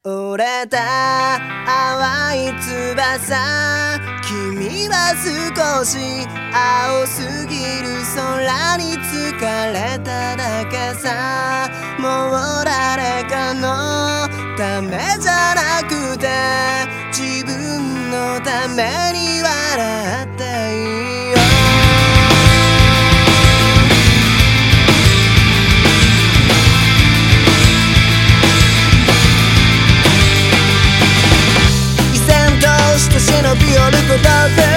折れた淡い翼、君は少し青すぎる空に疲れただけさ。もう誰かのためじゃなくて自分のために笑っていいよ。依然として忍び寄ることで